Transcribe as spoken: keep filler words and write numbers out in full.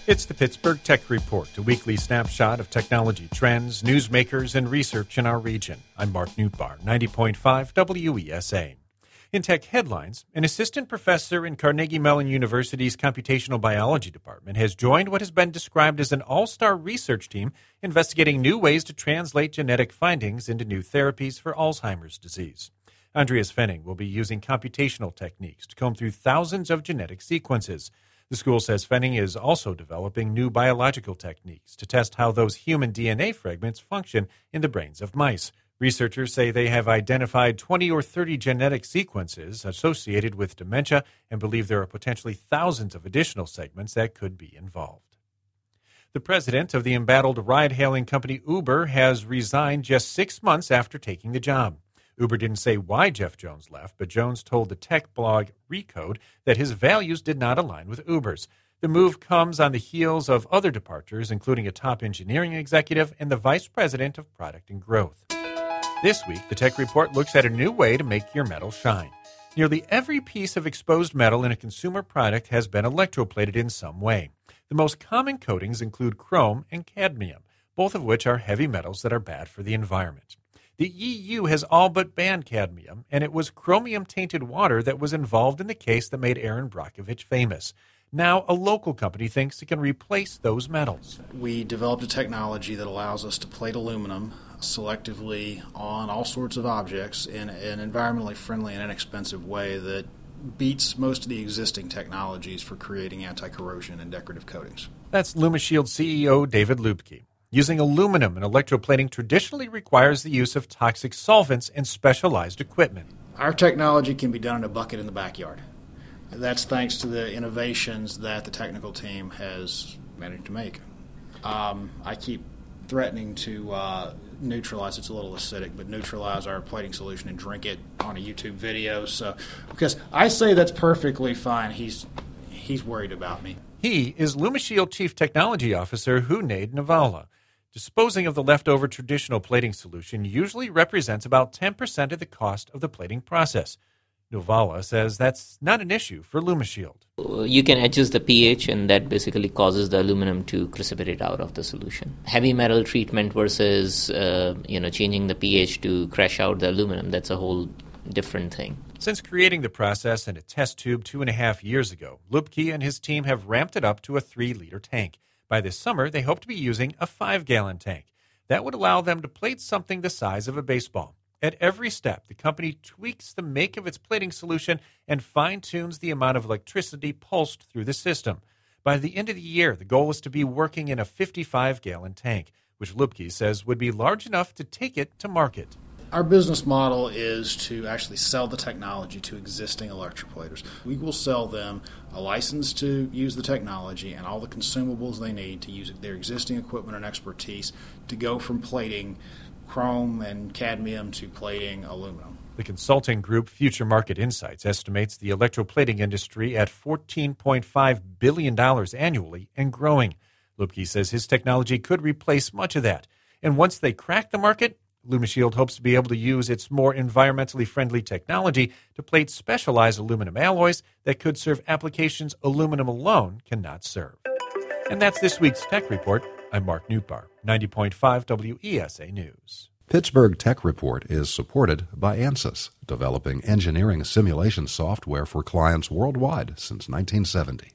It's the Pittsburgh Tech Report, a weekly snapshot of technology trends, newsmakers, and research in our region. I'm Mark Newtbar, ninety point five W E S A. In tech headlines, an assistant professor in Carnegie Mellon University's Computational Biology Department has joined what has been described as an all-star research team investigating new ways to translate genetic findings into new therapies for Alzheimer's disease. Andreas Fenning will be using computational techniques to comb through thousands of genetic sequences. The school says Fenning is also developing new biological techniques to test how those human D N A fragments function in the brains of mice. Researchers say they have identified twenty or thirty genetic sequences associated with dementia and believe there are potentially thousands of additional segments that could be involved. The president of the embattled ride-hailing company Uber has resigned just six months after taking the job. Uber didn't say why Jeff Jones left, but Jones told the tech blog Recode that his values did not align with Uber's. The move comes on the heels of other departures, including a top engineering executive and the vice president of product and growth. This week, the Tech Report looks at a new way to make your metal shine. Nearly every piece of exposed metal in a consumer product has been electroplated in some way. The most common coatings include chrome and cadmium, both of which are heavy metals that are bad for the environment. The E U has all but banned cadmium, and it was chromium-tainted water that was involved in the case that made Aaron Brockovich famous. Now, a local company thinks it can replace those metals. We developed a technology that allows us to plate aluminum selectively on all sorts of objects in an environmentally friendly and inexpensive way that beats most of the existing technologies for creating anti-corrosion and decorative coatings. That's LumaShield C E O David Lubke. Using aluminum in electroplating traditionally requires the use of toxic solvents and specialized equipment. Our technology can be done in a bucket in the backyard. That's thanks to the innovations that the technical team has managed to make. Um, I keep threatening to uh, neutralize, it's a little acidic, but neutralize our plating solution and drink it on a YouTube video. So, because I say that's perfectly fine, he's he's worried about me. He is LumaShield Chief Technology Officer Junaid Navala. Disposing of the leftover traditional plating solution usually represents about ten percent of the cost of the plating process. Navala says that's not an issue for LumaShield. You can adjust the pH, and that basically causes the aluminum to precipitate out of the solution. Heavy metal treatment versus uh, you know changing the pH to crush out the aluminum, that's a whole different thing. Since creating the process in a test tube two and a half years ago, Lubke and his team have ramped it up to a three-liter tank. By this summer, they hope to be using a five-gallon tank. That would allow them to plate something the size of a baseball. At every step, the company tweaks the make of its plating solution and fine-tunes the amount of electricity pulsed through the system. By the end of the year, the goal is to be working in a fifty-five-gallon tank, which Lubke says would be large enough to take it to market. Our business model is to actually sell the technology to existing electroplaters. We will sell them a license to use the technology and all the consumables they need to use their existing equipment and expertise to go from plating chrome and cadmium to plating aluminum. The consulting group Future Market Insights estimates the electroplating industry at fourteen point five billion dollars annually and growing. Lubke says his technology could replace much of that. And once they crack the market, LumaShield hopes to be able to use its more environmentally friendly technology to plate specialized aluminum alloys that could serve applications aluminum alone cannot serve. And that's this week's Tech Report. I'm Mark Newtbar, ninety point five W E S A News. Pittsburgh Tech Report is supported by ANSYS, developing engineering simulation software for clients worldwide since nineteen seventy.